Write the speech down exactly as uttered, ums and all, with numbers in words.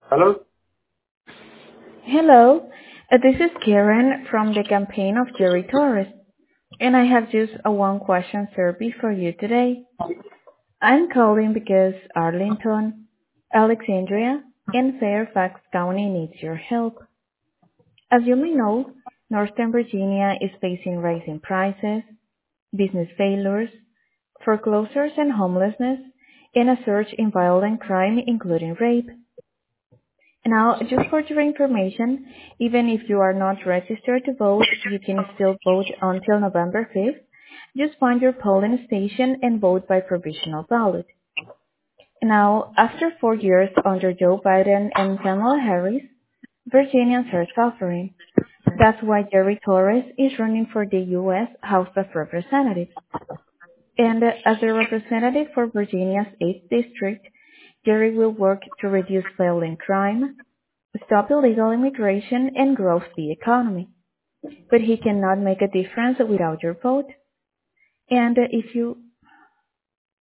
Hello? Hello, uh, this is Karen from the campaign of Jerry Torres, and I have just a one question survey for you today. I'm calling because Arlington, Alexandria, and Fairfax County needs your help. As you may know, Northern Virginia is facing rising prices, business failures, foreclosures and homelessness, and a surge in violent crime including rape. Now, just for your information, even if you are not registered to vote, you can still vote until November fifth. Just find your polling station and vote by provisional ballot. Now, after four years under Joe Biden and Kamala Harris, Virginians are suffering. That's why Jerry Torres is running for the U S House of Representatives. And uh, as a representative for Virginia's eighth District, Jerry will work to reduce violent crime, stop illegal immigration, and grow the economy. But he cannot make a difference without your vote. And if you